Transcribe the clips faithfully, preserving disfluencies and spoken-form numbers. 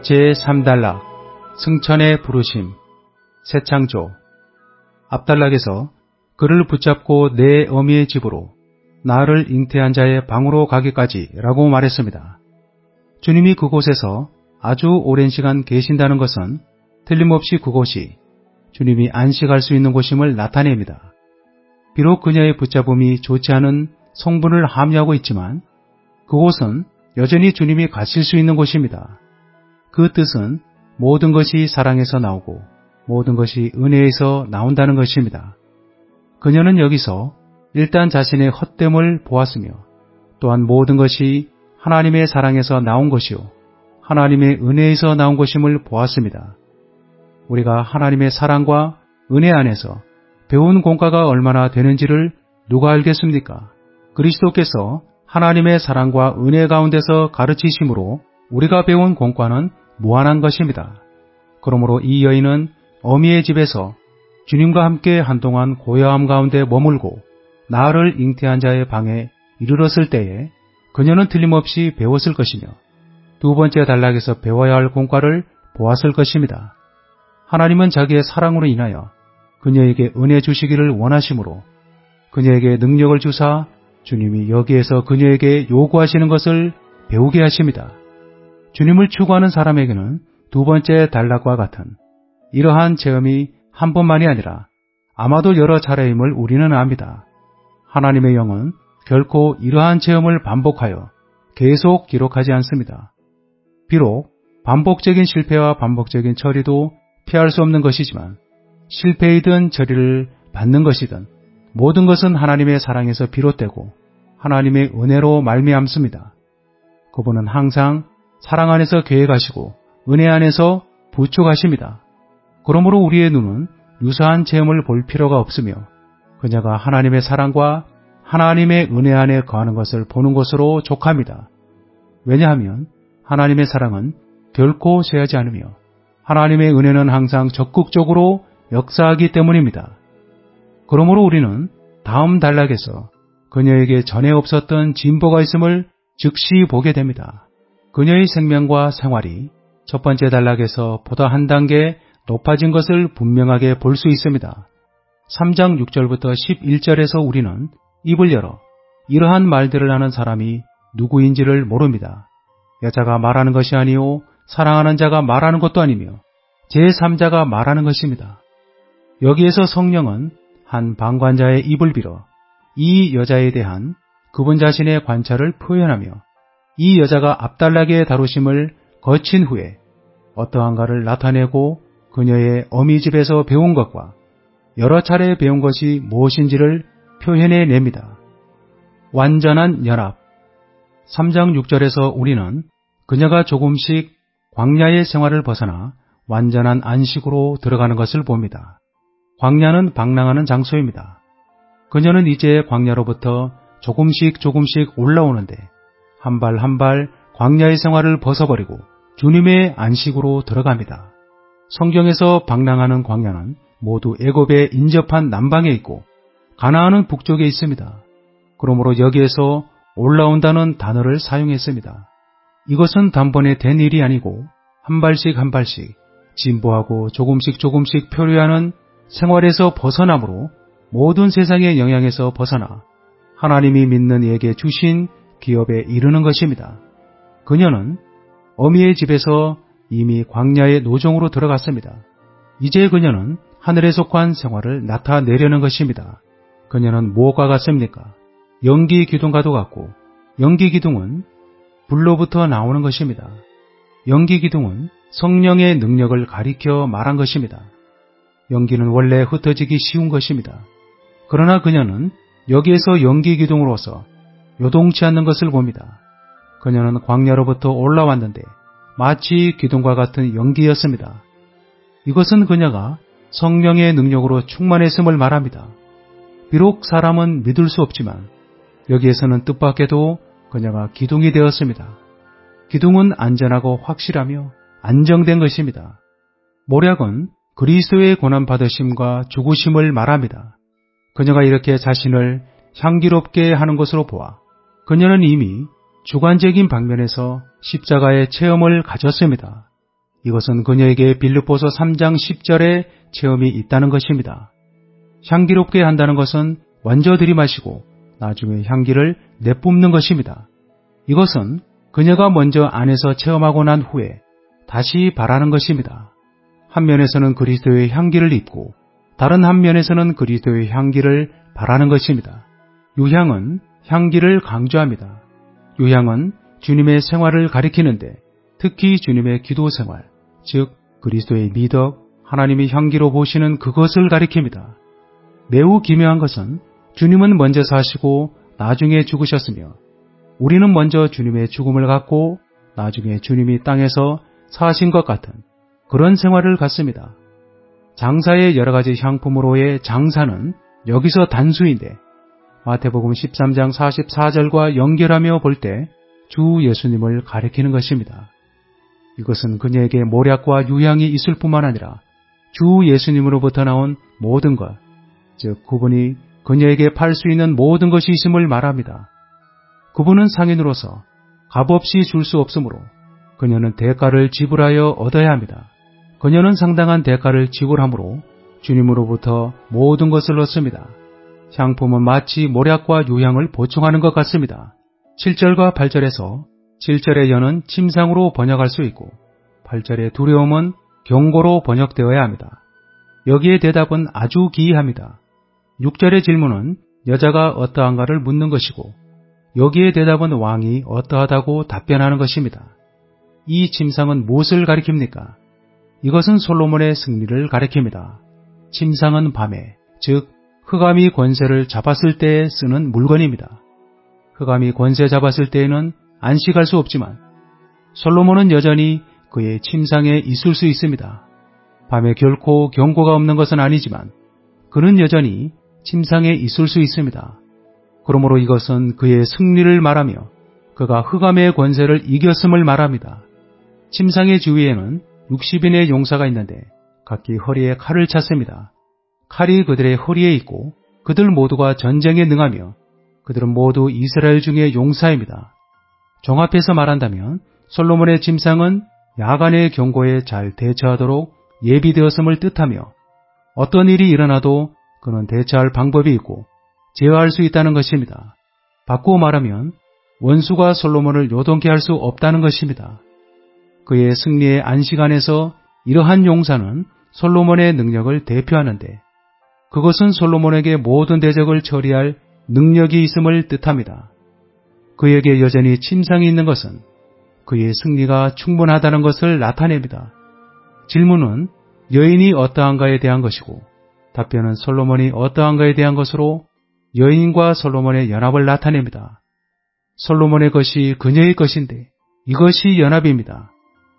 제삼 단락 승천의 부르심 새창조. 압달락에서 그를 붙잡고 내 어미의 집으로 나를 잉태한 자의 방으로 가기까지 라고 말했습니다. 주님이 그곳에서 아주 오랜 시간 계신다는 것은 틀림없이 그곳이 주님이 안식할 수 있는 곳임을 나타냅니다. 비록 그녀의 붙잡음이 좋지 않은 성분을 함유하고 있지만 그곳은 여전히 주님이 가실 수 있는 곳입니다. 그 뜻은 모든 것이 사랑에서 나오고 모든 것이 은혜에서 나온다는 것입니다. 그녀는 여기서 일단 자신의 헛됨을 보았으며 또한 모든 것이 하나님의 사랑에서 나온 것이요 하나님의 은혜에서 나온 것임을 보았습니다. 우리가 하나님의 사랑과 은혜 안에서 배운 공과가 얼마나 되는지를 누가 알겠습니까? 그리스도께서 하나님의 사랑과 은혜 가운데서 가르치심으로 우리가 배운 공과는 무한한 것입니다. 그러므로 이 여인은 어미의 집에서 주님과 함께 한동안 고요함 가운데 머물고 나를 잉태한 자의 방에 이르렀을 때에 그녀는 틀림없이 배웠을 것이며 두 번째 단락에서 배워야 할 공과를 보았을 것입니다. 하나님은 자기의 사랑으로 인하여 그녀에게 은혜 주시기를 원하시므로 그녀에게 능력을 주사 주님이 여기에서 그녀에게 요구하시는 것을 배우게 하십니다. 주님을 추구하는 사람에게는 두 번째 단락과 같은 이러한 체험이 한 번만이 아니라 아마도 여러 차례임을 우리는 압니다. 하나님의 영은 결코 이러한 체험을 반복하여 계속 기록하지 않습니다. 비록 반복적인 실패와 반복적인 처리도 피할 수 없는 것이지만 실패이든 처리를 받는 것이든 모든 것은 하나님의 사랑에서 비롯되고 하나님의 은혜로 말미암습니다. 그분은 항상 사랑 안에서 계획하시고 은혜 안에서 부축하십니다. 그러므로 우리의 눈은 유사한 체험을 볼 필요가 없으며 그녀가 하나님의 사랑과 하나님의 은혜 안에 거하는 것을 보는 것으로 족합니다. 왜냐하면 하나님의 사랑은 결코 쇠하지 않으며 하나님의 은혜는 항상 적극적으로 역사하기 때문입니다. 그러므로 우리는 다음 단락에서 그녀에게 전에 없었던 진보가 있음을 즉시 보게 됩니다. 그녀의 생명과 생활이 첫 번째 단락에서 보다 한 단계 높아진 것을 분명하게 볼 수 있습니다. 삼 장 육 절부터 십일 절에서 우리는 입을 열어 이러한 말들을 하는 사람이 누구인지를 모릅니다. 여자가 말하는 것이 아니요 사랑하는 자가 말하는 것도 아니며 제삼 자가 말하는 것입니다. 여기에서 성령은 한 방관자의 입을 빌어 이 여자에 대한 그분 자신의 관찰을 표현하며 이 여자가 압달락의 다루심을 거친 후에 어떠한가를 나타내고 그녀의 어미 집에서 배운 것과 여러 차례 배운 것이 무엇인지를 표현해냅니다. 완전한 연합. 삼 장 육 절에서 우리는 그녀가 조금씩 광야의 생활을 벗어나 완전한 안식으로 들어가는 것을 봅니다. 광야는 방랑하는 장소입니다. 그녀는 이제 광야로부터 조금씩 조금씩 올라오는데 한 발 한 발 광야의 생활을 벗어버리고 주님의 안식으로 들어갑니다. 성경에서 방랑하는 광야는 모두 애굽에 인접한 남방에 있고 가나안은 북쪽에 있습니다. 그러므로 여기에서 올라온다는 단어를 사용했습니다. 이것은 단번에 된 일이 아니고 한 발씩 한 발씩 진보하고 조금씩 조금씩 표류하는 생활에서 벗어남으로 모든 세상의 영향에서 벗어나 하나님이 믿는 이에게 주신 기업에 이르는 것입니다. 그녀는 어미의 집에서 이미 광야의 노정으로 들어갔습니다. 이제 그녀는 하늘에 속한 생활을 나타내려는 것입니다. 그녀는 무엇과 같습니까? 연기 기둥과도 같고 연기 기둥은 불로부터 나오는 것입니다. 연기 기둥은 성령의 능력을 가리켜 말한 것입니다. 연기는 원래 흩어지기 쉬운 것입니다. 그러나 그녀는 여기에서 연기 기둥으로서 요동치 않는 것을 봅니다. 그녀는 광야로부터 올라왔는데 마치 기둥과 같은 연기였습니다. 이것은 그녀가 성령의 능력으로 충만했음을 말합니다. 비록 사람은 믿을 수 없지만 여기에서는 뜻밖에도 그녀가 기둥이 되었습니다. 기둥은 안전하고 확실하며 안정된 것입니다. 모략은 그리스도의 고난받으심과 죽으심을 말합니다. 그녀가 이렇게 자신을 향기롭게 하는 것으로 보아 그녀는 이미 주관적인 방면에서 십자가의 체험을 가졌습니다. 이것은 그녀에게 빌립보서 삼 장 십 절의 체험이 있다는 것입니다. 향기롭게 한다는 것은 먼저 들이마시고 나중에 향기를 내뿜는 것입니다. 이것은 그녀가 먼저 안에서 체험하고 난 후에 다시 바라는 것입니다. 한 면에서는 그리스도의 향기를 입고 다른 한 면에서는 그리스도의 향기를 바라는 것입니다. 유향은 향기를 강조합니다. 유향은 주님의 생활을 가리키는데 특히 주님의 기도 생활, 즉 그리스도의 미덕, 하나님이 향기로 보시는 그것을 가리킵니다. 매우 기묘한 것은 주님은 먼저 사시고 나중에 죽으셨으며 우리는 먼저 주님의 죽음을 갖고 나중에 주님이 땅에서 사신 것 같은 그런 생활을 갖습니다. 장사의 여러 가지 향품으로의 장사는 여기서 단수인데 마태복음 십삼 장 사십사 절과 연결하며 볼 때 주 예수님을 가리키는 것입니다. 이것은 그녀에게 모략과 유향이 있을 뿐만 아니라 주 예수님으로부터 나온 모든 것, 즉 그분이 그녀에게 팔 수 있는 모든 것이 있음을 말합니다. 그분은 상인으로서 값없이 줄 수 없으므로 그녀는 대가를 지불하여 얻어야 합니다. 그녀는 상당한 대가를 지불함으로 주님으로부터 모든 것을 얻습니다. 향품은 마치 모략과 유향을 보충하는 것 같습니다. 칠 절과 팔 절에서 칠 절의 연은 침상으로 번역할 수 있고 팔 절의 두려움은 경고로 번역되어야 합니다. 여기에 대답은 아주 기이합니다. 육 절의 질문은 여자가 어떠한가를 묻는 것이고 여기에 대답은 왕이 어떠하다고 답변하는 것입니다. 이 침상은 무엇을 가리킵니까? 이것은 솔로몬의 승리를 가리킵니다. 침상은 밤에, 즉 흑암이 권세를 잡았을 때에 쓰는 물건입니다. 흑암이 권세 잡았을 때에는 안식할 수 없지만 솔로몬은 여전히 그의 침상에 있을 수 있습니다. 밤에 결코 경고가 없는 것은 아니지만 그는 여전히 침상에 있을 수 있습니다. 그러므로 이것은 그의 승리를 말하며 그가 흑암의 권세를 이겼음을 말합니다. 침상의 주위에는 육십 인의 용사가 있는데 각기 허리에 칼을 찼습니다. 칼이 그들의 허리에 있고 그들 모두가 전쟁에 능하며 그들은 모두 이스라엘 중의 용사입니다. 종합해서 말한다면 솔로몬의 침상은 야간의 경고에 잘 대처하도록 예비되었음을 뜻하며 어떤 일이 일어나도 그는 대처할 방법이 있고 제어할 수 있다는 것입니다. 바꾸어 말하면 원수가 솔로몬을 요동케 할 수 없다는 것입니다. 그의 승리의 안식 안에서 이러한 용사는 솔로몬의 능력을 대표하는데 그것은 솔로몬에게 모든 대적을 처리할 능력이 있음을 뜻합니다. 그에게 여전히 침상이 있는 것은 그의 승리가 충분하다는 것을 나타냅니다. 질문은 여인이 어떠한가에 대한 것이고 답변은 솔로몬이 어떠한가에 대한 것으로 여인과 솔로몬의 연합을 나타냅니다. 솔로몬의 것이 그녀의 것인데 이것이 연합입니다.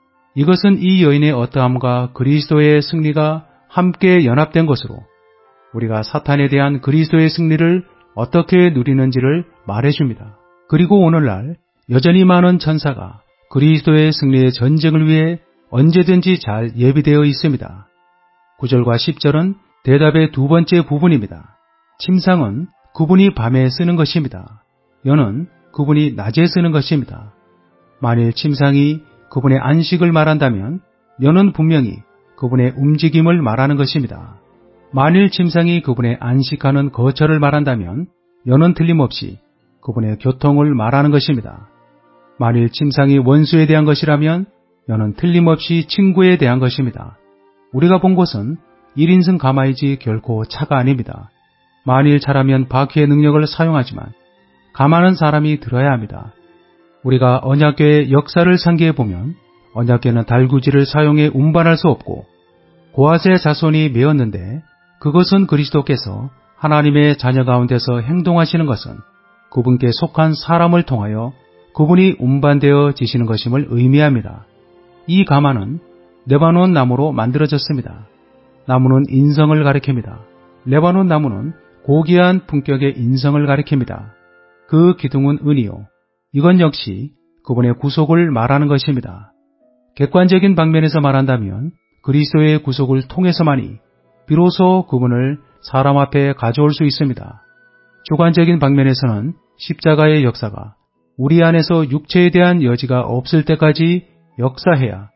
이것은 이 여인의 어떠함과 그리스도의 승리가 함께 연합된 것으로 우리가 사탄에 대한 그리스도의 승리를 어떻게 누리는지를 말해줍니다. 그리고 오늘날 여전히 많은 천사가 그리스도의 승리의 전쟁을 위해 언제든지 잘 예비되어 있습니다. 구 절과 십 절은 대답의 두 번째 부분입니다. 침상은 그분이 밤에 쓰는 것입니다. 연은 그분이 낮에 쓰는 것입니다. 만일 침상이 그분의 안식을 말한다면 연은 분명히 그분의 움직임을 말하는 것입니다. 만일 침상이 그분의 안식하는 거처를 말한다면 연은 틀림없이 그분의 교통을 말하는 것입니다. 만일 침상이 원수에 대한 것이라면 연은 틀림없이 친구에 대한 것입니다. 우리가 본 것은 일 인승 가마이지 결코 차가 아닙니다. 만일 차라면 바퀴의 능력을 사용하지만 가마는 사람이 들어야 합니다. 우리가 언약궤의 역사를 상기해 보면 언약궤는 달구지를 사용해 운반할 수 없고 고아세 자손이 메었는데 그것은 그리스도께서 하나님의 자녀 가운데서 행동하시는 것은 그분께 속한 사람을 통하여 그분이 운반되어 지시는 것임을 의미합니다. 이 가마는 레바논 나무로 만들어졌습니다. 나무는 인성을 가리킵니다. 레바논 나무는 고귀한 품격의 인성을 가리킵니다. 그 기둥은 은이요. 이건 역시 그분의 구속을 말하는 것입니다. 객관적인 방면에서 말한다면 그리스도의 구속을 통해서만이 비로소 그분을 사람 앞에 가져올 수 있습니다. 주관적인 방면에서는 십자가의 역사가 우리 안에서 육체에 대한 여지가 없을 때까지 역사해야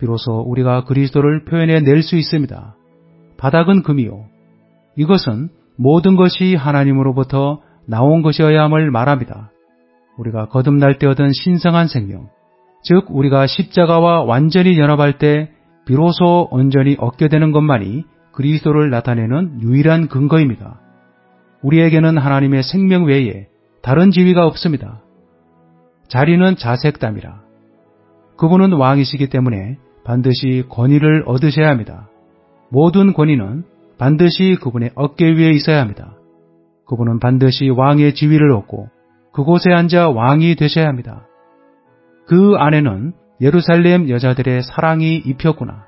비로소 우리가 그리스도를 표현해 낼 수 있습니다. 바닥은 금이요. 이것은 모든 것이 하나님으로부터 나온 것이어야 함을 말합니다. 우리가 거듭날 때 얻은 신성한 생명, 즉 우리가 십자가와 완전히 연합할 때 비로소 온전히 얻게 되는 것만이 그리스도를 나타내는 유일한 근거입니다. 우리에게는 하나님의 생명 외에 다른 지위가 없습니다. 자리는 자색담이라. 그분은 왕이시기 때문에 반드시 권위를 얻으셔야 합니다. 모든 권위는 반드시 그분의 어깨 위에 있어야 합니다. 그분은 반드시 왕의 지위를 얻고 그곳에 앉아 왕이 되셔야 합니다. 그 안에는 예루살렘 여자들의 사랑이 입혔구나.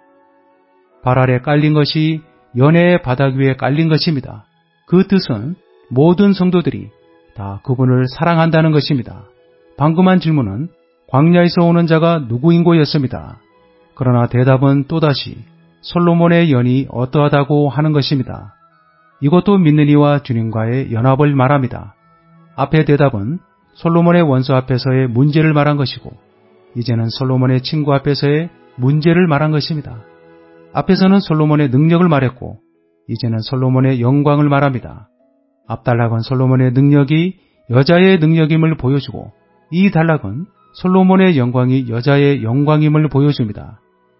발 아래 깔린 것이 연애의 바닥 위에 깔린 것입니다. 그 뜻은 모든 성도들이 다 그분을 사랑한다는 것입니다. 방금 한 질문은 광야에서 오는 자가 누구인고였습니다. 그러나 대답은 또다시 솔로몬의 연이 어떠하다고 하는 것입니다. 이것도 믿는 이와 주님과의 연합을 말합니다. 앞의 대답은 솔로몬의 원수 앞에서의 문제를 말한 것이고 이제는 솔로몬의 친구 앞에서의 문제를 말한 것입니다. 앞에서는 솔로몬의 능력을 말했고 이제는 솔로몬의 영광을 말합니다. 앞단락은 솔로몬의 능력이 여자의 능력임을 보여주고 이 단락은 솔로몬의 영광이 여자의 영광임을 보여줍니다.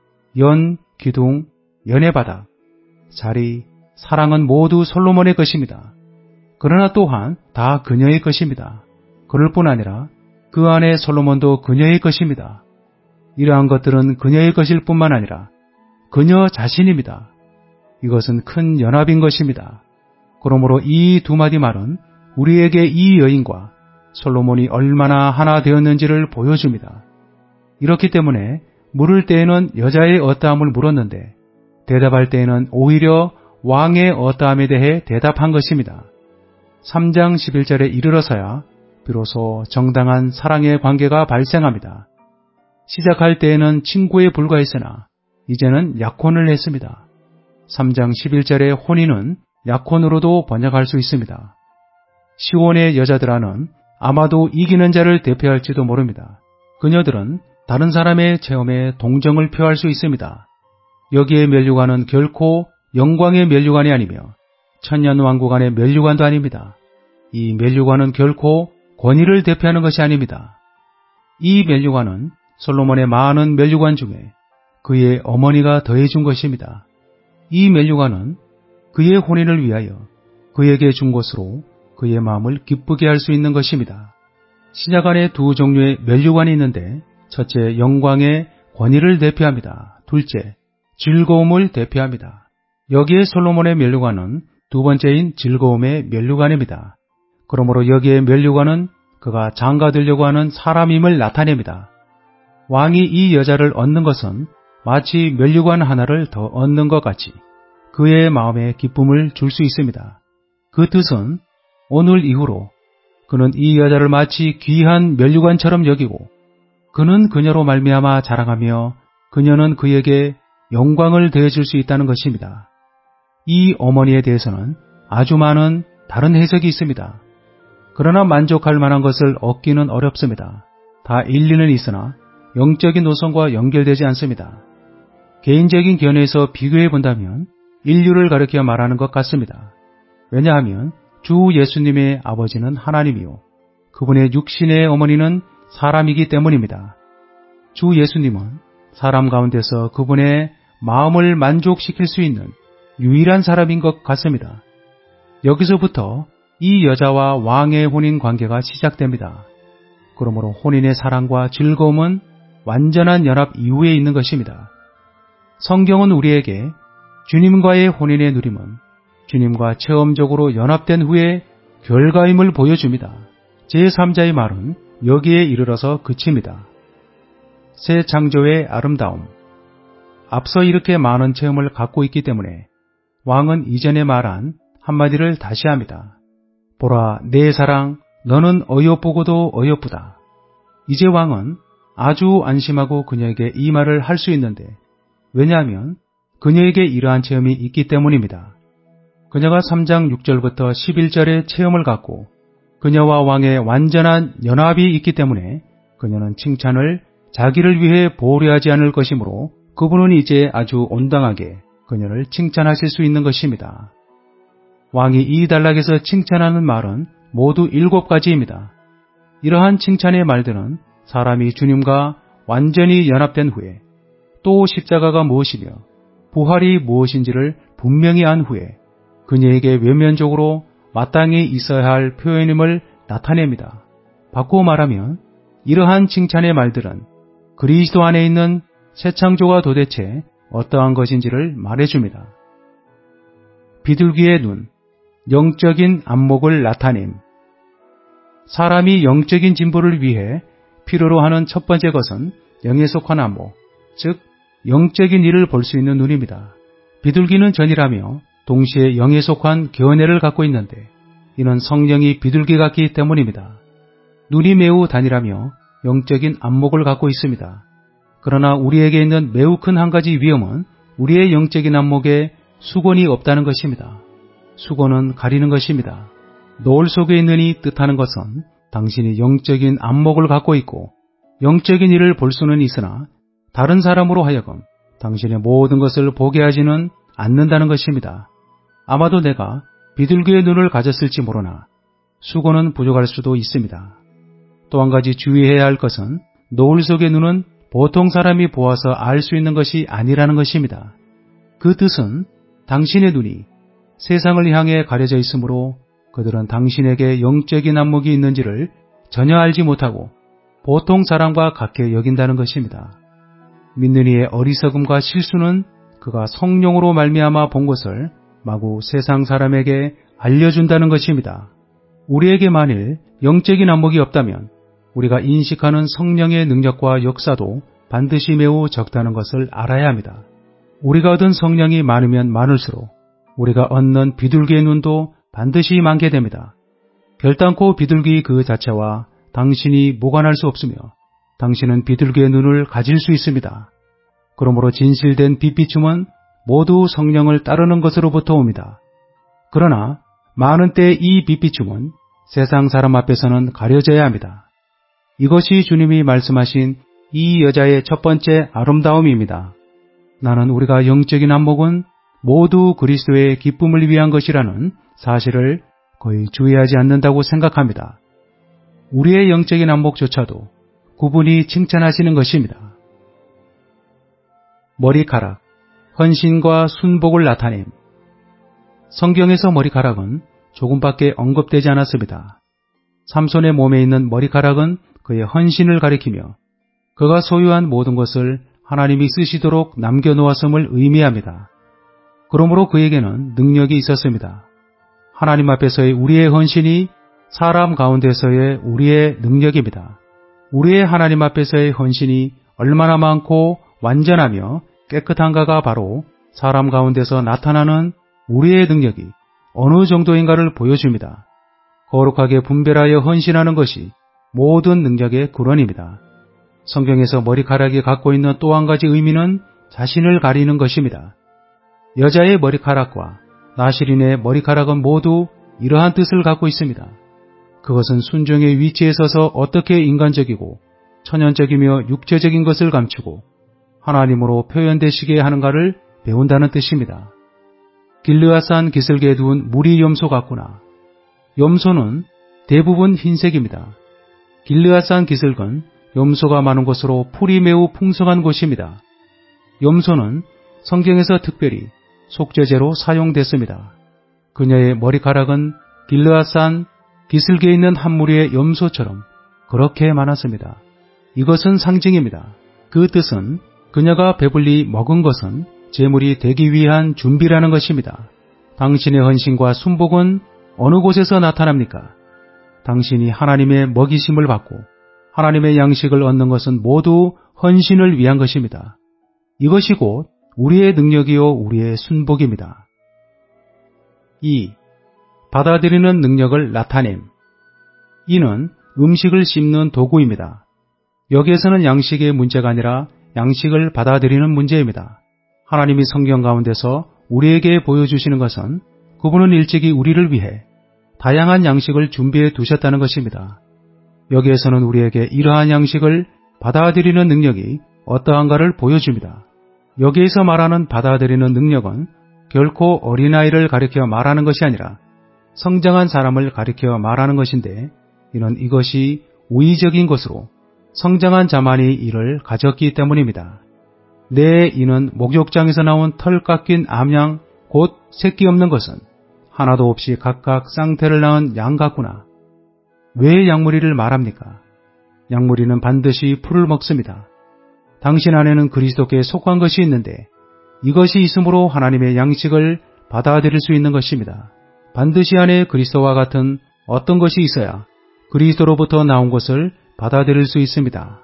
연, 기둥, 연의 바닥, 자리, 사랑은 모두 솔로몬의 것입니다. 그러나 또한 다 그녀의 것입니다. 그럴 뿐 아니라 그 안에 솔로몬도 그녀의 것입니다. 이러한 것들은 그녀의 것일 뿐만 아니라 그녀 자신입니다. 이것은 큰 연합인 것입니다. 그러므로 이 두 마디 말은 우리에게 이 여인과 솔로몬이 얼마나 하나 되었는지를 보여줍니다. 이렇기 때문에 물을 때에는 여자의 어떠함을 물었는데 대답할 때에는 오히려 왕의 어떠함에 대해 대답한 것입니다. 삼 장 십일 절에 이르러서야 비로소 정당한 사랑의 관계가 발생합니다. 시작할 때에는 친구에 불과했으나 이제는 약혼을 했습니다. 삼 장 십일 절의 혼인은 약혼으로도 번역할 수 있습니다. 시온의 여자들아는 아마도 이기는 자를 대표할지도 모릅니다. 그녀들은 다른 사람의 체험에 동정을 표할 수 있습니다. 여기에 면류관은 결코 영광의 면류관이 아니며 천년왕국 안의 면류관도 아닙니다. 이 면류관은 결코 권위를 대표하는 것이 아닙니다. 이 면류관은 솔로몬의 많은 면류관 중에 그의 어머니가 더해준 것입니다. 이 면류관은 그의 혼인을 위하여 그에게 준 것으로 그의 마음을 기쁘게 할 수 있는 것입니다. 신약 안에 두 종류의 면류관이 있는데 첫째, 영광의 권위를 대표합니다. 둘째, 즐거움을 대표합니다. 여기에 솔로몬의 면류관은 두 번째인 즐거움의 면류관입니다. 그러므로 여기에 면류관은 그가 장가되려고 하는 사람임을 나타냅니다. 왕이 이 여자를 얻는 것은 마치 면류관 하나를 더 얻는 것 같이 그의 마음에 기쁨을 줄 수 있습니다. 그 뜻은 오늘 이후로 그는 이 여자를 마치 귀한 면류관처럼 여기고 그는 그녀로 말미암아 자랑하며 그녀는 그에게 영광을 더해줄 수 있다는 것입니다. 이 어머니에 대해서는 아주 많은 다른 해석이 있습니다. 그러나 만족할 만한 것을 얻기는 어렵습니다. 다 일리는 있으나 영적인 노선과 연결되지 않습니다. 개인적인 견해에서 비교해 본다면 인류를 가리켜 말하는 것 같습니다. 왜냐하면 주 예수님의 아버지는 하나님이요 그분의 육신의 어머니는 사람이기 때문입니다. 주 예수님은 사람 가운데서 그분의 마음을 만족시킬 수 있는 유일한 사람인 것 같습니다. 여기서부터 이 여자와 왕의 혼인 관계가 시작됩니다. 그러므로 혼인의 사랑과 즐거움은 완전한 연합 이후에 있는 것입니다. 성경은 우리에게 주님과의 혼인의 누림은 주님과 체험적으로 연합된 후에 결과임을 보여줍니다. 제삼 자의 말은 여기에 이르러서 그칩니다. 새 창조의 아름다움. 앞서 이렇게 많은 체험을 갖고 있기 때문에 왕은 이전에 말한 한마디를 다시 합니다. 보라, 내 사랑, 너는 어여쁘고도 어여쁘다. 이제 왕은 아주 안심하고 그녀에게 이 말을 할 수 있는데 왜냐하면 그녀에게 이러한 체험이 있기 때문입니다. 그녀가 삼 장 육 절부터 십일 절의 체험을 갖고 그녀와 왕의 완전한 연합이 있기 때문에 그녀는 칭찬을 자기를 위해 보호하지 않을 것이므로 그분은 이제 아주 온당하게 그녀를 칭찬하실 수 있는 것입니다. 왕이 이 단락에서 칭찬하는 말은 모두 일곱 가지입니다. 이러한 칭찬의 말들은 사람이 주님과 완전히 연합된 후에 또 십자가가 무엇이며 부활이 무엇인지를 분명히 안 후에 그녀에게 외면적으로 마땅히 있어야 할 표현임을 나타냅니다. 바꾸어 말하면 이러한 칭찬의 말들은 그리스도 안에 있는 새 창조가 도대체 어떠한 것인지를 말해줍니다. 비둘기의 눈, 영적인 안목을 나타냄. 사람이 영적인 진보를 위해 필요로 하는 첫 번째 것은 영에 속한 안목, 즉 영적인 일을 볼 수 있는 눈입니다. 비둘기는 전이라며 동시에 영에 속한 견해를 갖고 있는데 이는 성령이 비둘기 같기 때문입니다. 눈이 매우 단일하며 영적인 안목을 갖고 있습니다. 그러나 우리에게 있는 매우 큰 한 가지 위험은 우리의 영적인 안목에 수건이 없다는 것입니다. 수건은 가리는 것입니다. 노을 속에 있느니 뜻하는 것은 당신이 영적인 안목을 갖고 있고 영적인 일을 볼 수는 있으나 다른 사람으로 하여금 당신의 모든 것을 보게 하지는 않는다는 것입니다. 아마도 내가 비둘기의 눈을 가졌을지 모르나 수건은 부족할 수도 있습니다. 또 한 가지 주의해야 할 것은 노을 속의 눈은 보통 사람이 보아서 알 수 있는 것이 아니라는 것입니다. 그 뜻은 당신의 눈이 세상을 향해 가려져 있으므로 그들은 당신에게 영적인 안목이 있는지를 전혀 알지 못하고 보통 사람과 같게 여긴다는 것입니다. 믿는 이의 어리석음과 실수는 그가 성령으로 말미암아 본 것을 마구 세상 사람에게 알려준다는 것입니다. 우리에게 만일 영적인 안목이 없다면 우리가 인식하는 성령의 능력과 역사도 반드시 매우 적다는 것을 알아야 합니다. 우리가 얻은 성령이 많으면 많을수록 우리가 얻는 비둘기의 눈도 반드시 많게 됩니다. 결단코 비둘기 그 자체와 당신이 무관할 수 없으며 당신은 비둘기의 눈을 가질 수 있습니다. 그러므로 진실된 빛비춤은 모두 성령을 따르는 것으로부터 옵니다. 그러나 많은 때 이 빛비춤은 세상 사람 앞에서는 가려져야 합니다. 이것이 주님이 말씀하신 이 여자의 첫 번째 아름다움입니다. 나는 우리가 영적인 안목은 모두 그리스도의 기쁨을 위한 것이라는 사실을 거의 주의하지 않는다고 생각합니다. 우리의 영적인 안목조차도 그분이 칭찬하시는 것입니다. 머리카락, 헌신과 순복을 나타냄. 성경에서 머리카락은 조금밖에 언급되지 않았습니다. 삼손의 몸에 있는 머리카락은 그의 헌신을 가리키며 그가 소유한 모든 것을 하나님이 쓰시도록 남겨놓았음을 의미합니다. 그러므로 그에게는 능력이 있었습니다. 하나님 앞에서의 우리의 헌신이 사람 가운데서의 우리의 능력입니다. 우리의 하나님 앞에서의 헌신이 얼마나 많고 완전하며 깨끗한가가 바로 사람 가운데서 나타나는 우리의 능력이 어느 정도인가를 보여줍니다. 거룩하게 분별하여 헌신하는 것이 모든 능력의 근원입니다. 성경에서 머리카락이 갖고 있는 또 한 가지 의미는 자신을 가리는 것입니다. 여자의 머리카락과 나시린의 머리카락은 모두 이러한 뜻을 갖고 있습니다. 그것은 순종의 위치에 서서 어떻게 인간적이고 천연적이며 육체적인 것을 감추고 하나님으로 표현되시게 하는가를 배운다는 뜻입니다. 길르앗산 기슭에 두은 무리 염소 같구나. 염소는 대부분 흰색입니다. 길르앗산 기슭은 염소가 많은 곳으로 풀이 매우 풍성한 곳입니다. 염소는 성경에서 특별히 속죄제로 사용됐습니다. 그녀의 머리카락은 길르앗산 기슭에 있는 한 무리의 염소처럼 그렇게 많았습니다. 이것은 상징입니다. 그 뜻은 그녀가 배불리 먹은 것은 제물이 되기 위한 준비라는 것입니다. 당신의 헌신과 순복은 어느 곳에서 나타납니까? 당신이 하나님의 먹이심을 받고 하나님의 양식을 얻는 것은 모두 헌신을 위한 것입니다. 이것이 곧 우리의 능력이요 우리의 순복입니다. 이. 받아들이는 능력을 나타냄. 이는 음식을 씹는 도구입니다. 여기에서는 양식의 문제가 아니라 양식을 받아들이는 문제입니다. 하나님이 성경 가운데서 우리에게 보여주시는 것은 그분은 일찍이 우리를 위해 다양한 양식을 준비해 두셨다는 것입니다. 여기에서는 우리에게 이러한 양식을 받아들이는 능력이 어떠한가를 보여줍니다. 여기에서 말하는 받아들이는 능력은 결코 어린아이를 가리켜 말하는 것이 아니라 성장한 사람을 가리켜 말하는 것인데, 이는 이것이 우의적인 것으로 성장한 자만이 이를 가졌기 때문입니다. 내 이는 목욕장에서 나온 털 깎인 암양 곧 새끼 없는 것은 하나도 없이 각각 쌍태를 낳은 양 같구나. 왜 양무리를 말합니까? 양무리는 반드시 풀을 먹습니다. 당신 안에는 그리스도께 속한 것이 있는데 이것이 있으므로 하나님의 양식을 받아들일 수 있는 것입니다. 반드시 안에 그리스도와 같은 어떤 것이 있어야 그리스도로부터 나온 것을 받아들일 수 있습니다.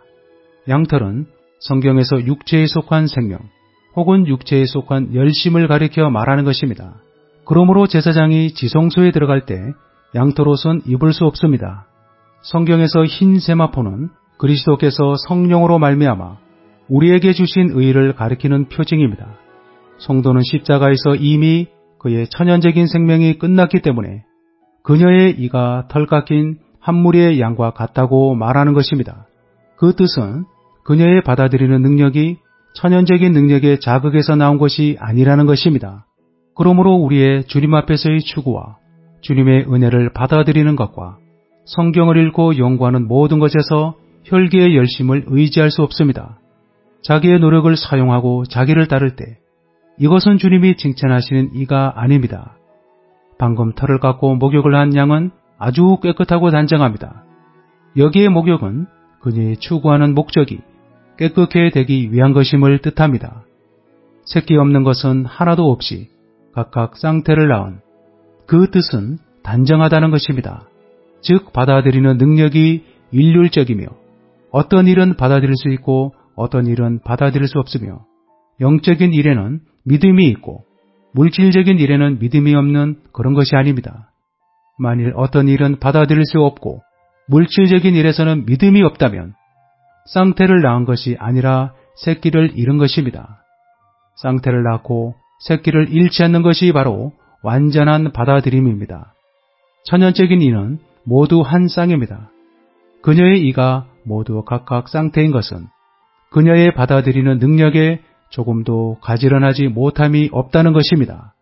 양털은 성경에서 육체에 속한 생명 혹은 육체에 속한 열심을 가리켜 말하는 것입니다. 그러므로 제사장이 지성소에 들어갈 때 양털옷은 입을 수 없습니다. 성경에서 흰 세마포는 그리스도께서 성령으로 말미암아 우리에게 주신 의를 가리키는 표징입니다. 성도는 십자가에서 이미 그의 천연적인 생명이 끝났기 때문에 그녀의 이가 털 깎인 한 무리의 양과 같다고 말하는 것입니다. 그 뜻은 그녀의 받아들이는 능력이 천연적인 능력의 자극에서 나온 것이 아니라는 것입니다. 그러므로 우리의 주님 앞에서의 추구와 주님의 은혜를 받아들이는 것과 성경을 읽고 연구하는 모든 것에서 혈기의 열심을 의지할 수 없습니다. 자기의 노력을 사용하고 자기를 따를 때 이것은 주님이 칭찬하시는 이가 아닙니다. 방금 털을 깎고 목욕을 한 양은 아주 깨끗하고 단정합니다. 여기에 목욕은 그녀의 추구하는 목적이 깨끗해 되기 위한 것임을 뜻합니다. 새끼 없는 것은 하나도 없이 각각 쌍태를 낳은, 그 뜻은 단정하다는 것입니다. 즉 받아들이는 능력이 일률적이며 어떤 일은 받아들일 수 있고 어떤 일은 받아들일 수 없으며 영적인 일에는 믿음이 있고 물질적인 일에는 믿음이 없는 그런 것이 아닙니다. 만일 어떤 일은 받아들일 수 없고 물질적인 일에서는 믿음이 없다면 쌍태를 낳은 것이 아니라 새끼를 잃은 것입니다. 쌍태를 낳고 새끼를 잃지 않는 것이 바로 완전한 받아들임입니다. 천연적인 이는 모두 한 쌍입니다. 그녀의 이가 모두 각각 쌍태인 것은 그녀의 받아들이는 능력에 조금도 가지런하지 못함이 없다는 것입니다.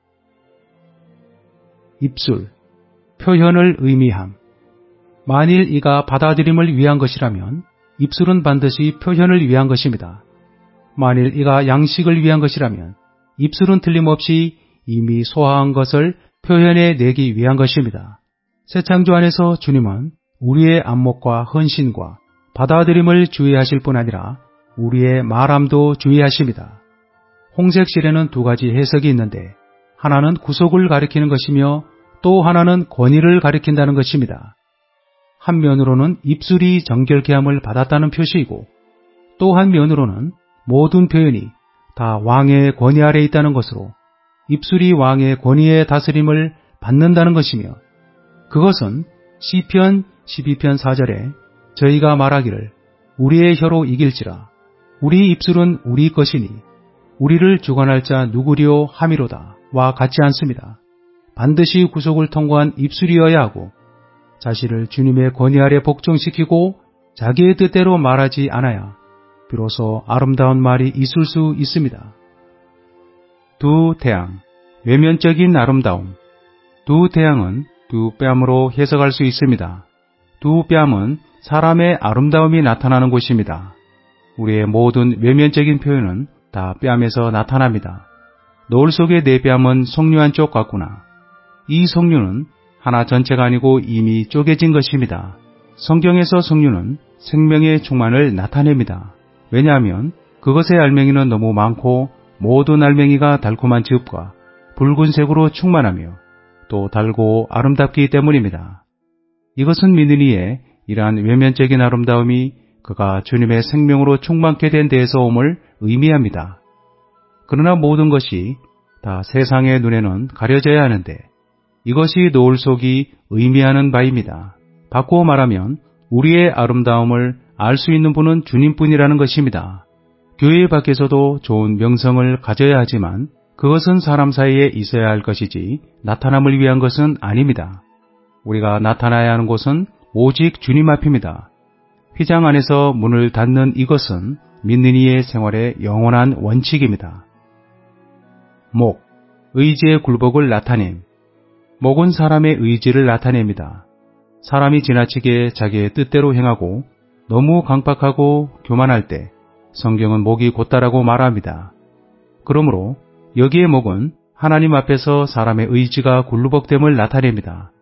입술, 표현을 의미함. 만일 이가 받아들임을 위한 것이라면 입술은 반드시 표현을 위한 것입니다. 만일 이가 양식을 위한 것이라면 입술은 틀림없이 이미 소화한 것을 표현해 내기 위한 것입니다. 새 창조 안에서 주님은 우리의 안목과 헌신과 받아들임을 주의하실 뿐 아니라 우리의 말함도 주의하십니다. 홍색실에는 두 가지 해석이 있는데 하나는 구속을 가리키는 것이며 또 하나는 권위를 가리킨다는 것입니다. 한면으로는 입술이 정결케 함을 받았다는 표시이고 또 한면으로는 모든 표현이 다 왕의 권위 아래 있다는 것으로 입술이 왕의 권위의 다스림을 받는다는 것이며, 그것은 시편 십이 편 사 절에 저희가 말하기를 우리의 혀로 이길지라 우리 입술은 우리 것이니 우리를 주관할 자 누구리요 함이로다 와 같지 않습니다. 반드시 구속을 통과한 입술이어야 하고 자신을 주님의 권위 아래 복종시키고 자기의 뜻대로 말하지 않아야 비로소 아름다운 말이 있을 수 있습니다. 두 태양, 외면적인 아름다움. 두 태양은 두 뺨으로 해석할 수 있습니다. 두 뺨은 사람의 아름다움이 나타나는 곳입니다. 우리의 모든 외면적인 표현은 다 뺨에서 나타납니다. 노을 속의 내 뺨은 석류 한쪽 같구나. 이 석류는 하나 전체가 아니고 이미 쪼개진 것입니다. 성경에서 석류는 생명의 충만을 나타냅니다. 왜냐하면 그것의 알맹이는 너무 많고 모든 알맹이가 달콤한 즙과 붉은색으로 충만하며 또 달고 아름답기 때문입니다. 이것은 믿는 이의 이러한 외면적인 아름다움이 그가 주님의 생명으로 충만케 된 데에서 옴을 의미합니다. 그러나 모든 것이 다 세상의 눈에는 가려져야 하는데 이것이 노을 속이 의미하는 바입니다. 바꾸어 말하면 우리의 아름다움을 알 수 있는 분은 주님뿐이라는 것입니다. 교회 밖에서도 좋은 명성을 가져야 하지만 그것은 사람 사이에 있어야 할 것이지 나타남을 위한 것은 아닙니다. 우리가 나타나야 하는 곳은 오직 주님 앞입니다. 휘장 안에서 문을 닫는 이것은 믿는 이의 생활의 영원한 원칙입니다. 목, 의지의 굴복을 나타냄. 목은 사람의 의지를 나타냅니다. 사람이 지나치게 자기의 뜻대로 행하고 너무 강박하고 교만할 때 성경은 목이 곧다라고 말합니다. 그러므로 여기에 목은 하나님 앞에서 사람의 의지가 굴복됨을 나타냅니다.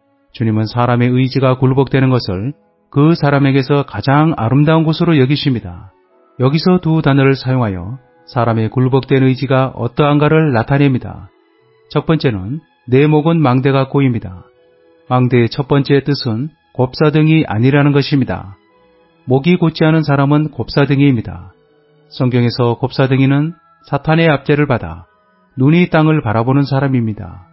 주님은 사람의 의지가 굴복되는 것을 그 사람에게서 가장 아름다운 것으로 여기십니다. 여기서 두 단어를 사용하여 사람의 굴복된 의지가 어떠한가를 나타냅니다. 첫 번째는 내 목은 망대가 꼬입니다. 망대의 첫 번째 뜻은 곱사등이 아니라는 것입니다. 목이 곧지 않은 사람은 곱사등이입니다. 성경에서 곱사등이는 사탄의 압제를 받아 눈이 땅을 바라보는 사람입니다.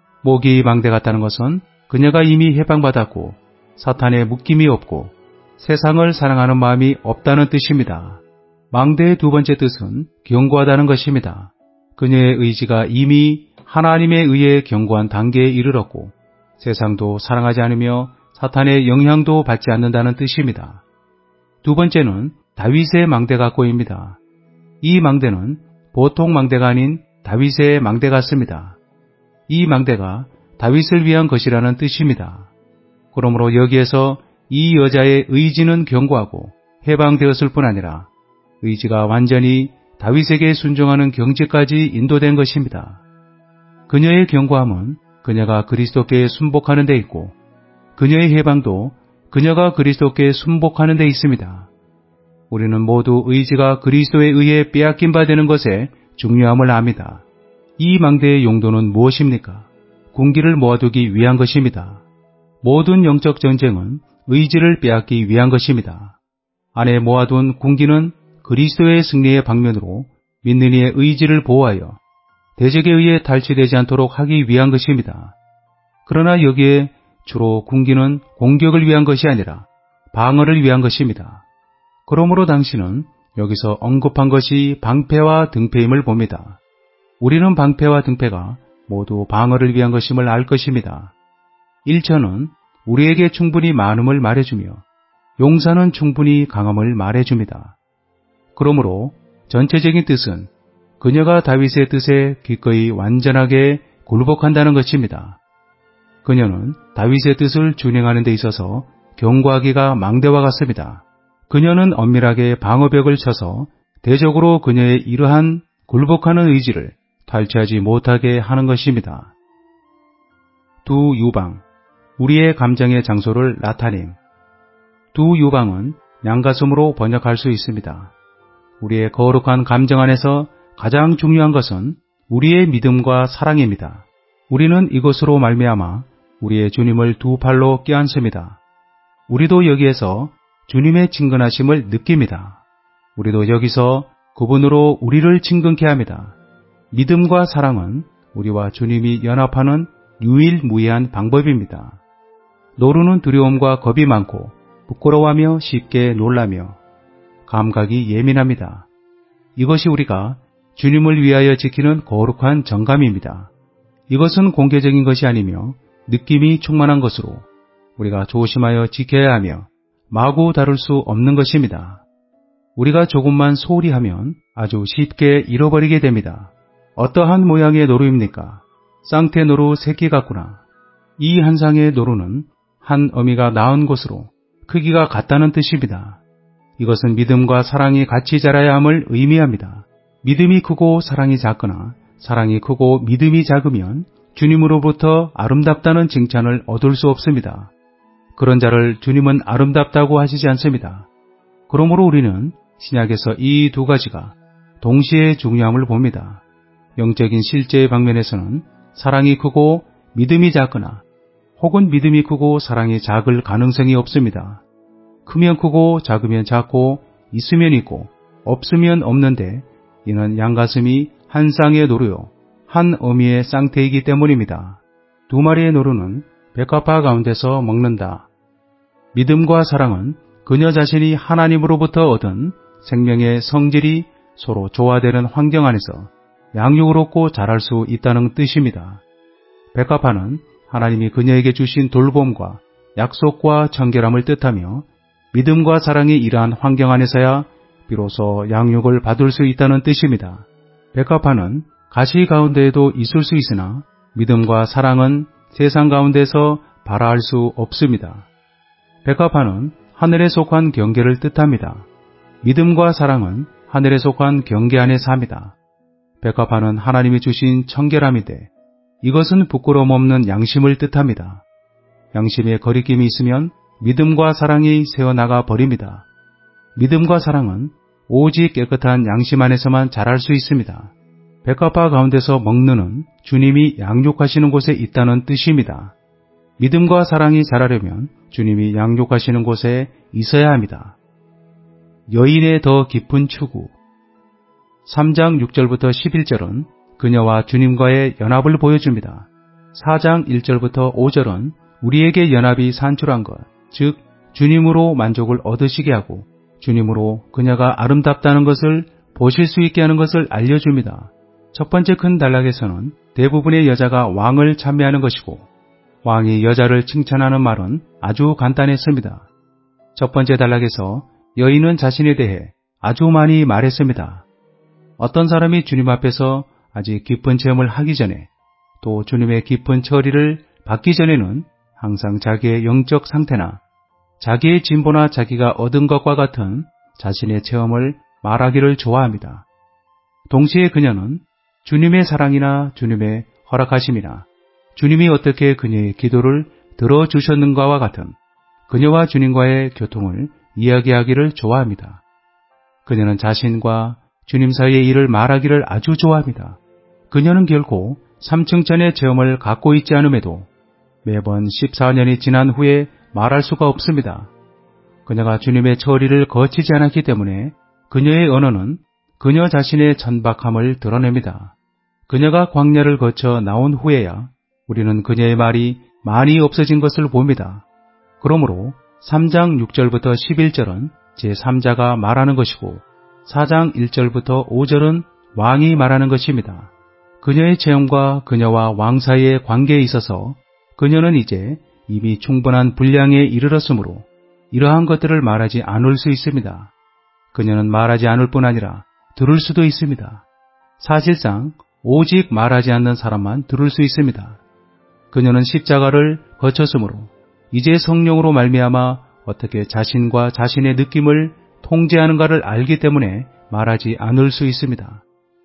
목이 망대 같다는 것은 그녀가 이미 해방받았고 사탄의 묶임이 없고 세상을 사랑하는 마음이 없다는 뜻입니다. 망대의 두 번째 뜻은 견고하다는 것입니다. 그녀의 의지가 이미 하나님에 의해 견고한 단계에 이르렀고 세상도 사랑하지 않으며 사탄의 영향도 받지 않는다는 뜻입니다. 두 번째는 다윗의 망대가 꼬입니다. 이 망대는 보통 망대가 아닌 다윗의 망대 같습니다. 이 망대가 다윗을 위한 것이라는 뜻입니다. 그러므로 여기에서 이 여자의 의지는 견고하고 해방되었을 뿐 아니라 의지가 완전히 다윗에게 순종하는 경지까지 인도된 것입니다. 그녀의 견고함은 그녀가 그리스도께 순복하는 데 있고 그녀의 해방도 그녀가 그리스도께 순복하는 데 있습니다. 우리는 모두 의지가 그리스도에 의해 빼앗긴 바 되는 것에 중요함을 압니다. 이 망대의 용도는 무엇입니까? 군기를 모아두기 위한 것입니다. 모든 영적 전쟁은 의지를 빼앗기 위한 것입니다. 안에 모아둔 군기는 그리스도의 승리의 방면으로 믿는 이의 의지를 보호하여 대적에 의해 탈취되지 않도록 하기 위한 것입니다. 그러나 여기에 주로 군기는 공격을 위한 것이 아니라 방어를 위한 것입니다. 그러므로 당신은 여기서 언급한 것이 방패와 등패임을 봅니다. 우리는 방패와 등패가 모두 방어를 위한 것임을 알 것입니다. 일천은 우리에게 충분히 많음을 말해주며 용사는 충분히 강함을 말해줍니다. 그러므로 전체적인 뜻은 그녀가 다윗의 뜻에 기꺼이 완전하게 굴복한다는 것입니다. 그녀는 다윗의 뜻을 준행하는 데 있어서 견고하기가 망대와 같습니다. 그녀는 엄밀하게 방어벽을 쳐서 대적으로 그녀의 이러한 굴복하는 의지를 탈취하지 못하게 하는 것입니다. 두 유방, 우리의 감정의 장소를 나타냄. 두 유방은 양가슴으로 번역할 수 있습니다. 우리의 거룩한 감정 안에서 가장 중요한 것은 우리의 믿음과 사랑입니다. 우리는 이것으로 말미암아 우리의 주님을 두 팔로 껴안습니다. 우리도 여기에서 주님의 친근하심을 느낍니다. 우리도 여기서 그분으로 우리를 친근케 합니다. 믿음과 사랑은 우리와 주님이 연합하는 유일무이한 방법입니다. 노루는 두려움과 겁이 많고 부끄러워하며 쉽게 놀라며 감각이 예민합니다. 이것이 우리가 주님을 위하여 지키는 거룩한 정감입니다. 이것은 공개적인 것이 아니며 느낌이 충만한 것으로 우리가 조심하여 지켜야 하며 마구 다룰 수 없는 것입니다. 우리가 조금만 소홀히 하면 아주 쉽게 잃어버리게 됩니다. 어떠한 모양의 노루입니까? 쌍태 노루 새끼 같구나. 이 한 쌍의 노루는 한 어미가 낳은 것으로 크기가 같다는 뜻입니다. 이것은 믿음과 사랑이 같이 자라야 함을 의미합니다. 믿음이 크고 사랑이 작거나 사랑이 크고 믿음이 작으면 주님으로부터 아름답다는 칭찬을 얻을 수 없습니다. 그런 자를 주님은 아름답다고 하시지 않습니다. 그러므로 우리는 신약에서 이 두 가지가 동시에 중요함을 봅니다. 영적인 실제의 방면에서는 사랑이 크고 믿음이 작거나 혹은 믿음이 크고 사랑이 작을 가능성이 없습니다. 크면 크고 작으면 작고 있으면 있고 없으면 없는데 이는 양가슴이 한 쌍의 노루요 한 어미의 쌍태이기 때문입니다. 두 마리의 노루는 백합화 가운데서 먹는다. 믿음과 사랑은 그녀 자신이 하나님으로부터 얻은 생명의 성질이 서로 조화되는 환경 안에서 양육을 얻고 자랄 수 있다는 뜻입니다. 백합화는 하나님이 그녀에게 주신 돌봄과 약속과 청결함을 뜻하며 믿음과 사랑이 이러한 환경 안에서야 비로소 양육을 받을 수 있다는 뜻입니다. 백합화는 가시 가운데에도 있을 수 있으나 믿음과 사랑은 세상 가운데서 발화할 수 없습니다. 백합화는 하늘에 속한 경계를 뜻합니다. 믿음과 사랑은 하늘에 속한 경계 안에 삽니다. 백합화는 하나님이 주신 청결함인데 이것은 부끄러움 없는 양심을 뜻합니다. 양심에 거리낌이 있으면 믿음과 사랑이 새어나가 버립니다. 믿음과 사랑은 오직 깨끗한 양심 안에서만 자랄 수 있습니다. 백합화 가운데서 먹느는 주님이 양육하시는 곳에 있다는 뜻입니다. 믿음과 사랑이 자라려면 주님이 양육하시는 곳에 있어야 합니다. 여인의 더 깊은 추구. 삼 장 육 절부터 십일 절은 그녀와 주님과의 연합을 보여줍니다. 사 장 일 절부터 오 절은 우리에게 연합이 산출한 것, 즉 주님으로 만족을 얻으시게 하고 주님으로 그녀가 아름답다는 것을 보실 수 있게 하는 것을 알려줍니다. 첫 번째 큰 단락에서는 대부분의 여자가 왕을 찬미하는 것이고 왕이 여자를 칭찬하는 말은 아주 간단했습니다. 첫 번째 단락에서 여인은 자신에 대해 아주 많이 말했습니다. 어떤 사람이 주님 앞에서 아직 깊은 체험을 하기 전에 또 주님의 깊은 처리를 받기 전에는 항상 자기의 영적 상태나 자기의 진보나 자기가 얻은 것과 같은 자신의 체험을 말하기를 좋아합니다. 동시에 그녀는 주님의 사랑이나 주님의 허락하심이나 주님이 어떻게 그녀의 기도를 들어주셨는가와 같은 그녀와 주님과의 교통을 이야기하기를 좋아합니다. 그녀는 자신과 주님 사이의 일을 말하기를 아주 좋아합니다. 그녀는 결코 삼층천의 체험을 갖고 있지 않음에도 매번 십사 년이 지난 후에 말할 수가 없습니다. 그녀가 주님의 처리를 거치지 않았기 때문에 그녀의 언어는 그녀 자신의 천박함을 드러냅니다. 그녀가 광야를 거쳐 나온 후에야 우리는 그녀의 말이 많이 없어진 것을 봅니다. 그러므로 삼 장 육 절부터 십일 절은 제삼 자가 말하는 것이고 사 장 일 절부터 오 절은 왕이 말하는 것입니다. 그녀의 체험과 그녀와 왕 사이의 관계에 있어서 그녀는 이제 이미 충분한 분량에 이르렀으므로 이러한 것들을 말하지 않을 수 있습니다. 그녀는 말하지 않을 뿐 아니라 들을 수도 있습니다. 사실상 오직 말하지 않는 사람만 들을 수 있습니다. 그녀는 십자가를 거쳤으므로 이제 성령으로 말미암아 어떻게 자신과 자신의 느낌을 통제하는가를 알기 때문에 말하지 않을 수 있습니다.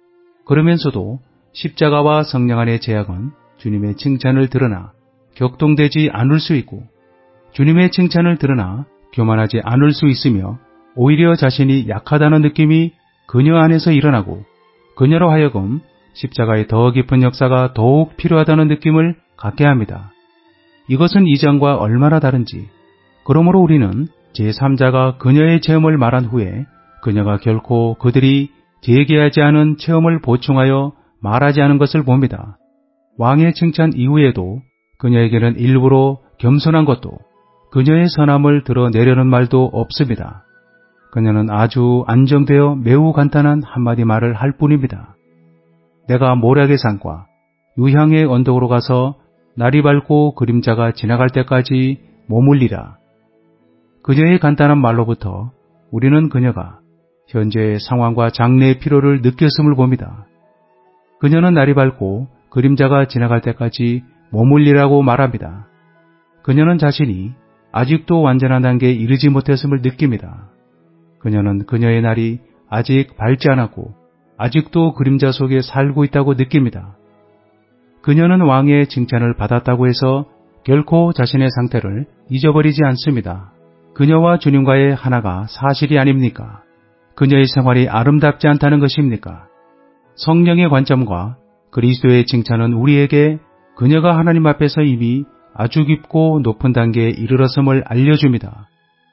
그러면서도 십자가와 성령 안의 제약은 주님의 칭찬을 들으나 격동되지 않을 수 있고 주님의 칭찬을 들으나 교만하지 않을 수 있으며 오히려 자신이 약하다는 느낌이 그녀 안에서 일어나고 그녀로 하여금 십자가의 더 깊은 역사가 더욱 필요하다는 느낌을 갖게 합니다. 이것은 이전과 얼마나 다른지. 그러므로 우리는 제삼 자가 그녀의 체험을 말한 후에 그녀가 결코 그들이 제기하지 않은 체험을 보충하여 말하지 않은 것을 봅니다. 왕의 칭찬 이후에도 그녀에게는 일부러 겸손한 것도 그녀의 선함을 드러내려는 말도 없습니다. 그녀는 아주 안정되어 매우 간단한 한마디 말을 할 뿐입니다. 내가 모략의 산과 유향의 언덕으로 가서 날이 밝고 그림자가 지나갈 때까지 머물리라. 그녀의 간단한 말로부터 우리는 그녀가 현재의 상황과 장래의 필요를 느꼈음을 봅니다. 그녀는 날이 밝고 그림자가 지나갈 때까지 머물리라고 말합니다. 그녀는 자신이 아직도 완전한 단계에 이르지 못했음을 느낍니다. 그녀는 그녀의 날이 아직 밝지 않았고 아직도 그림자 속에 살고 있다고 느낍니다. 그녀는 왕의 칭찬을 받았다고 해서 결코 자신의 상태를 잊어버리지 않습니다. 그녀와 주님과의 하나가 사실이 아닙니까? 그녀의 생활이 아름답지 않다는 것입니까? 성령의 관점과 그리스도의 칭찬은 우리에게 그녀가 하나님 앞에서 이미 아주 깊고 높은 단계에 이르렀음을 알려줍니다.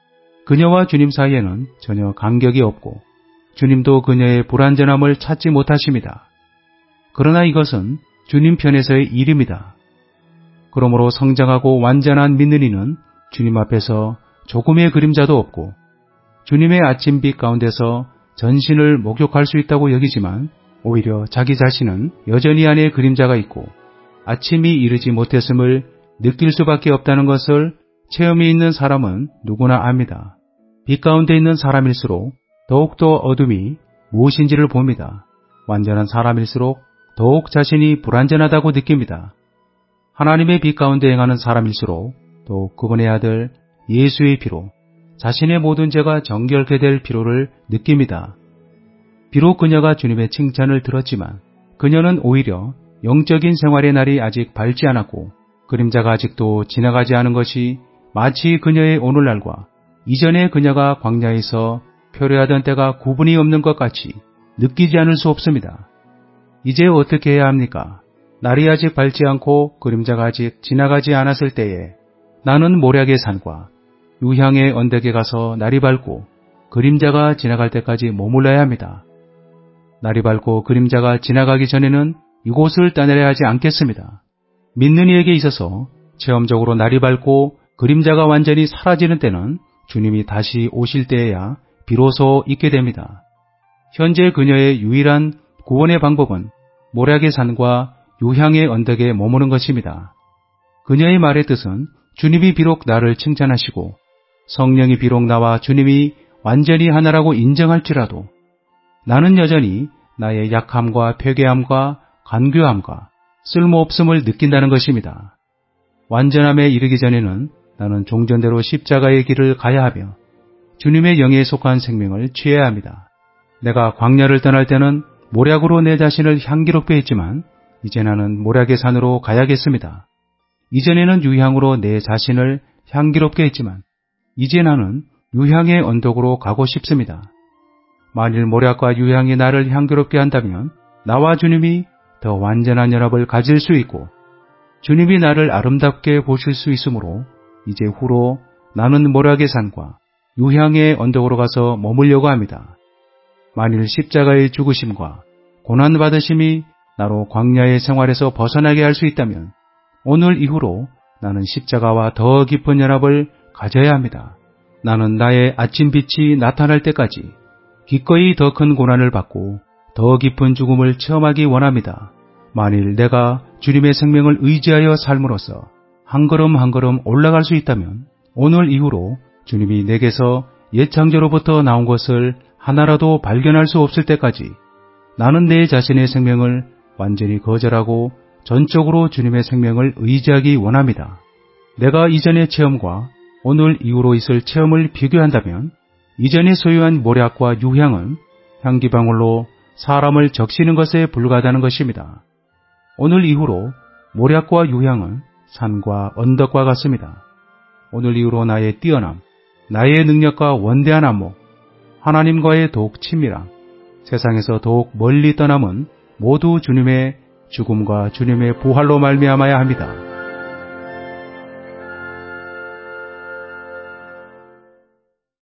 그녀와 주님 사이에는 전혀 간격이 없고 주님도 그녀의 불완전함을 찾지 못하십니다. 그러나 이것은 주님 편에서의 일입니다. 그러므로 성장하고 완전한 믿는 이는 주님 앞에서 조금의 그림자도 없고 주님의 아침빛 가운데서 전신을 목욕할 수 있다고 여기지만 오히려 자기 자신은 여전히 안에 그림자가 있고 아침이 이르지 못했음을 느낄 수밖에 없다는 것을 체험이 있는 사람은 누구나 압니다. 빛 가운데 있는 사람일수록 더욱더 어둠이 무엇인지를 봅니다. 완전한 사람일수록 더욱 자신이 불완전하다고 느낍니다. 하나님의 빛 가운데 행하는 사람일수록 더욱 그분의 아들 예수의 피로 자신의 모든 죄가 정결케 될 필요를 느낍니다. 비록 그녀가 주님의 칭찬을 들었지만 그녀는 오히려 영적인 생활의 날이 아직 밝지 않았고 그림자가 아직도 지나가지 않은 것이 마치 그녀의 오늘날과 이전에 그녀가 광야에서 표류하던 때가 구분이 없는 것 같이 느끼지 않을 수 없습니다. 이제 어떻게 해야 합니까? 날이 아직 밝지 않고 그림자가 아직 지나가지 않았을 때에 나는 모략의 산과 유향의 언덕에 가서 날이 밝고 그림자가 지나갈 때까지 머물러야 합니다. 날이 밝고 그림자가 지나가기 전에는 이곳을 떠나려 하지 않겠습니다. 믿는 이에게 있어서 체험적으로 날이 밝고 그림자가 완전히 사라지는 때는 주님이 다시 오실 때에야 비로소 있게 됩니다. 현재 그녀의 유일한 구원의 방법은 모략의 산과 유향의 언덕에 머무는 것입니다. 그녀의 말의 뜻은 주님이 비록 나를 칭찬하시고 성령이 비록 나와 주님이 완전히 하나라고 인정할지라도 나는 여전히 나의 약함과 폐괴함과 간교함과 쓸모없음을 느낀다는 것입니다. 완전함에 이르기 전에는 나는 종전대로 십자가의 길을 가야 하며 주님의 영에 속한 생명을 취해야 합니다. 내가 광야를 떠날 때는 모략으로 내 자신을 향기롭게 했지만 이제 나는 모략의 산으로 가야겠습니다. 이전에는 유향으로 내 자신을 향기롭게 했지만 이제 나는 유향의 언덕으로 가고 싶습니다. 만일 모략과 유향이 나를 향기롭게 한다면 나와 주님이 더 완전한 연합을 가질 수 있고 주님이 나를 아름답게 보실 수 있으므로 이제 후로 나는 모략의 산과 유향의 언덕으로 가서 머물려고 합니다. 만일 십자가의 죽으심과 고난받으심이 나로 광야의 생활에서 벗어나게 할 수 있다면 오늘 이후로 나는 십자가와 더 깊은 연합을 가져야 합니다. 나는 나의 아침빛이 나타날 때까지 기꺼이 더 큰 고난을 받고 더 깊은 죽음을 체험하기 원합니다. 만일 내가 주님의 생명을 의지하여 삶으로써 한 걸음 한 걸음 올라갈 수 있다면 오늘 이후로 주님이 내게서 옛 창조로부터 나온 것을 하나라도 발견할 수 없을 때까지 나는 내 자신의 생명을 완전히 거절하고 전적으로 주님의 생명을 의지하기 원합니다. 내가 이전의 체험과 오늘 이후로 있을 체험을 비교한다면 이전에 소유한 모략과 유향은 향기방울로 사람을 적시는 것에 불과하다는 것입니다. 오늘 이후로 모략과 유향은 산과 언덕과 같습니다. 오늘 이후로 나의 뛰어남, 나의 능력과 원대한 안목, 하나님과의 더욱 친밀함, 세상에서 더욱 멀리 떠남은 모두 주님의 죽음과 주님의 부활로 말미암아야 합니다.